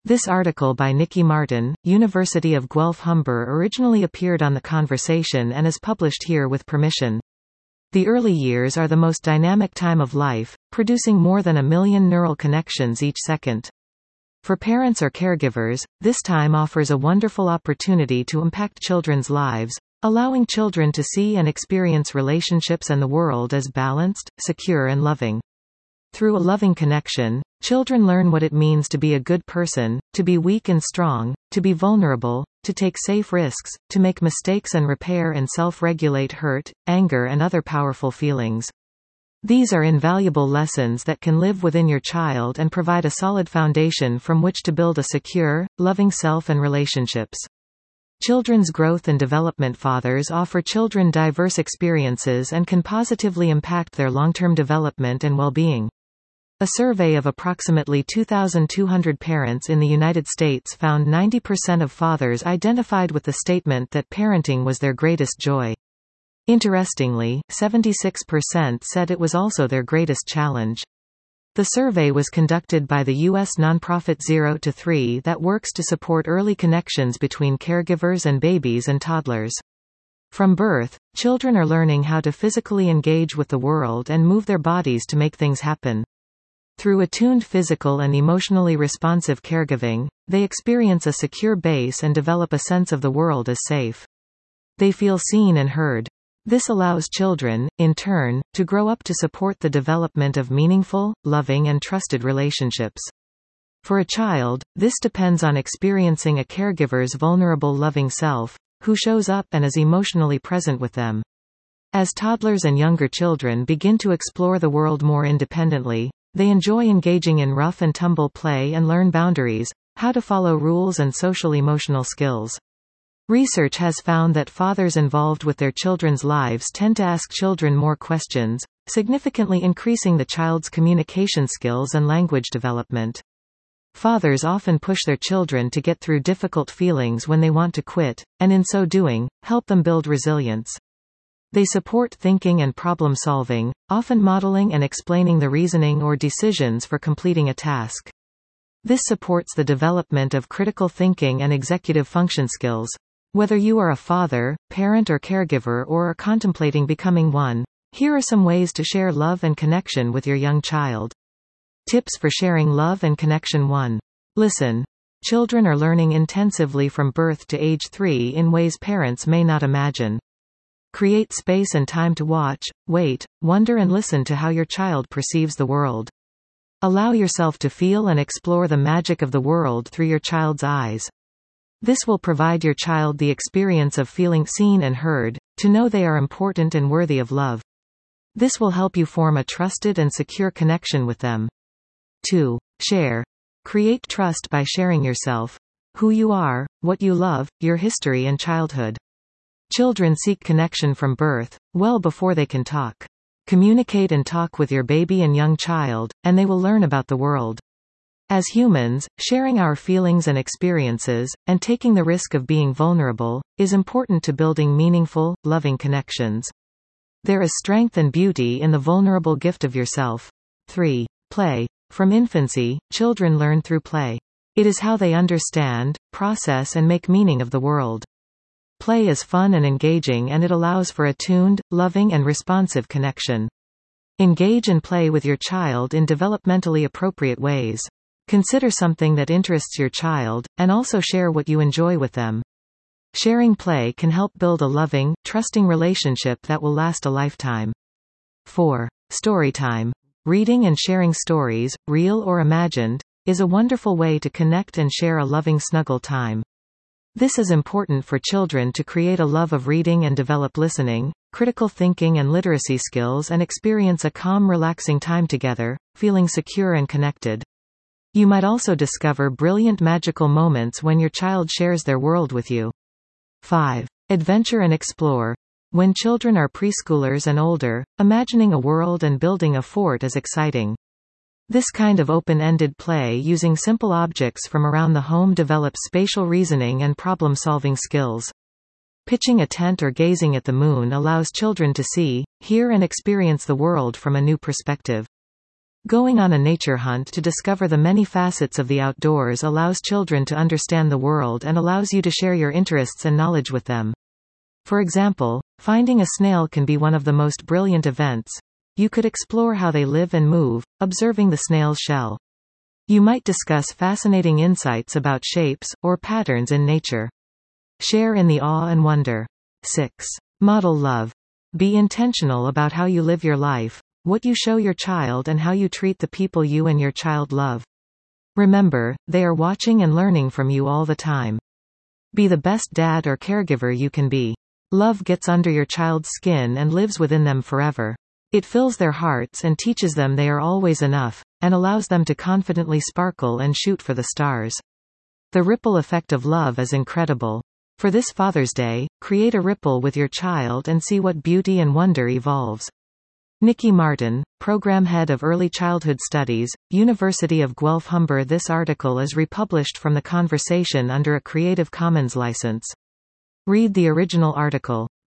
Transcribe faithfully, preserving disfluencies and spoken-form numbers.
This article by Nikki Martin, University of Guelph Humber originally appeared on The Conversation and is published here with permission. The early years are the most dynamic time of life, producing more than a million neural connections each second. For parents or caregivers, this time offers a wonderful opportunity to impact children's lives, allowing children to see and experience relationships and the world as balanced, secure and loving. Through a loving connection, children learn what it means to be a good person, to be weak and strong, to be vulnerable, to take safe risks, to make mistakes and repair and self-regulate hurt, anger and other powerful feelings. These are invaluable lessons that can live within your child and provide a solid foundation from which to build a secure, loving self and relationships. Children's growth and development fathers offer children diverse experiences and can positively impact their long-term development and well-being. A survey of approximately two thousand two hundred parents in the United States found ninety percent of fathers identified with the statement that parenting was their greatest joy. Interestingly, seventy-six percent said it was also their greatest challenge. The survey was conducted by the U S nonprofit zero to three that works to support early connections between caregivers and babies and toddlers. From birth, children are learning how to physically engage with the world and move their bodies to make things happen. Through attuned physical and emotionally responsive caregiving, they experience a secure base and develop a sense of the world as safe. They feel seen and heard. This allows children, in turn, to grow up to support the development of meaningful, loving and trusted relationships. For a child, this depends on experiencing a caregiver's vulnerable loving self, who shows up and is emotionally present with them. As toddlers and younger children begin to explore the world more independently, they enjoy engaging in rough and tumble play and learn boundaries, how to follow rules and social-emotional skills. Research has found that fathers involved with their children's lives tend to ask children more questions, significantly increasing the child's communication skills and language development. Fathers often push their children to get through difficult feelings when they want to quit, and in so doing, help them build resilience. They support thinking and problem-solving, often modeling and explaining the reasoning or decisions for completing a task. This supports the development of critical thinking and executive function skills. Whether you are a father, parent or caregiver or are contemplating becoming one, here are some ways to share love and connection with your young child. Tips for sharing love and connection. one. Listen. Children are learning intensively from birth to age three in ways parents may not imagine. Create space and time to watch, wait, wonder and listen to how your child perceives the world. Allow yourself to feel and explore the magic of the world through your child's eyes. This will provide your child the experience of feeling seen and heard, to know they are important and worthy of love. This will help you form a trusted and secure connection with them. two. Share. Create trust by sharing yourself, who you are, what you love, your history and childhood. Children seek connection from birth, well before they can talk. Communicate and talk with your baby and young child, and they will learn about the world. As humans, sharing our feelings and experiences, and taking the risk of being vulnerable, is important to building meaningful, loving connections. There is strength and beauty in the vulnerable gift of yourself. three. Play. From infancy, children learn through play. It is how they understand, process and make meaning of the world. Play is fun and engaging and it allows for attuned, loving and responsive connection. Engage and play with your child in developmentally appropriate ways. Consider something that interests your child, and also share what you enjoy with them. Sharing play can help build a loving, trusting relationship that will last a lifetime. four. Storytime. Reading and sharing stories, real or imagined, is a wonderful way to connect and share a loving snuggle time. This is important for children to create a love of reading and develop listening, critical thinking and literacy skills and experience a calm, relaxing time together, feeling secure and connected. You might also discover brilliant magical moments when your child shares their world with you. five. Adventure and explore. When children are preschoolers and older, imagining a world and building a fort is exciting. This kind of open-ended play using simple objects from around the home develops spatial reasoning and problem-solving skills. Pitching a tent or gazing at the moon allows children to see, hear and experience the world from a new perspective. Going on a nature hunt to discover the many facets of the outdoors allows children to understand the world and allows you to share your interests and knowledge with them. For example, finding a snail can be one of the most brilliant events. You could explore how they live and move, observing the snail's shell. You might discuss fascinating insights about shapes, or patterns in nature. Share in the awe and wonder. six. Model love. Be intentional about how you live your life, what you show your child and how you treat the people you and your child love. Remember, they are watching and learning from you all the time. Be the best dad or caregiver you can be. Love gets under your child's skin and lives within them forever. It fills their hearts and teaches them they are always enough, and allows them to confidently sparkle and shoot for the stars. The ripple effect of love is incredible. For this Father's Day, create a ripple with your child and see what beauty and wonder evolves. Nikki Martin, Program Head of Early Childhood Studies, University of Guelph Humber. This article is republished from The Conversation under a Creative Commons license. Read the original article.